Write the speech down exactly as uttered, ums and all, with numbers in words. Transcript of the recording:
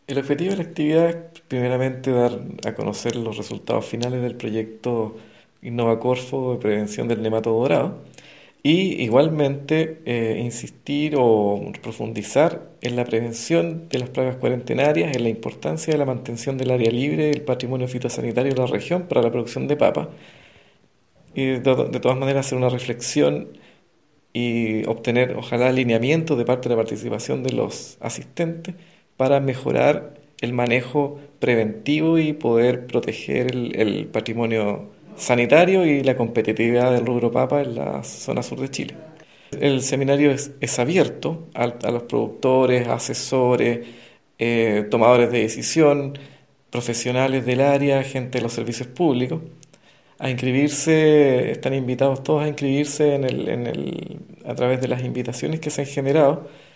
El objetivo de la actividad es primeramente dar a conocer los resultados finales del proyecto Innovacorfo de prevención del nemato dorado y igualmente eh, insistir o profundizar en la prevención de las plagas cuarentenarias, en la importancia de la mantención del área libre del patrimonio fitosanitario de la región para la producción de papa y de, to- de todas maneras hacer una reflexión y obtener, ojalá, alineamientos de parte de la participación de los asistentes para mejorar el manejo preventivo y poder proteger el, el patrimonio sanitario y la competitividad del rubro papa en la zona sur de Chile. El seminario es, es abierto a, a los productores, asesores, eh, tomadores de decisión, profesionales del área, gente de los servicios públicos. A inscribirse, están invitados todos a inscribirse en el, en el, a través de las invitaciones que se han generado